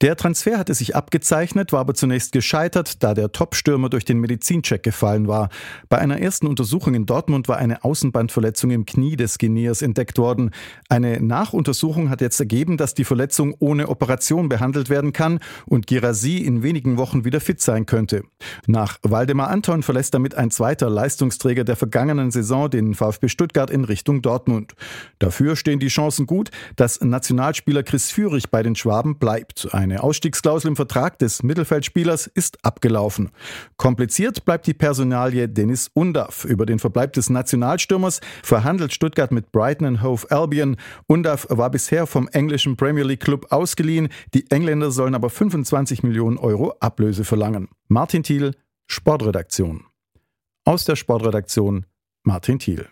Der Transfer hatte sich abgezeichnet, war aber zunächst gescheitert, da der Top-Stürmer durch den Medizincheck gefallen war. Bei einer ersten Untersuchung in Dortmund war eine Außenbandverletzung im Knie des Guineers entdeckt worden. Eine Nachuntersuchung hat jetzt ergeben, dass die Verletzung ohne Operation behandelt werden kann und Guirassy in wenigen Wochen wieder fit sein könnte. Nach Waldemar Anton verlässt damit ein zweiter Leistungsträger der vergangenen Saison den VfB Stuttgart in Richtung Dortmund. Dafür stehen die Chancen gut, dass Nationalspieler Chris Führig bei den Schwaben bleibt. Eine Ausstiegsklausel im Vertrag des Mittelfeldspielers ist abgelaufen. Kompliziert bleibt die Personalie Deniz Undav. Über den Verbleib des Nationalstürmers verhandelt Stuttgart mit Brighton & Hove Albion. Undav war bisher vom englischen Premier League Club ausgeliehen. Die Engländer sollen aber 25 Millionen Euro Ablöse verlangen. Martin Thiel, Sportredaktion. Aus der Sportredaktion Martin Thiel.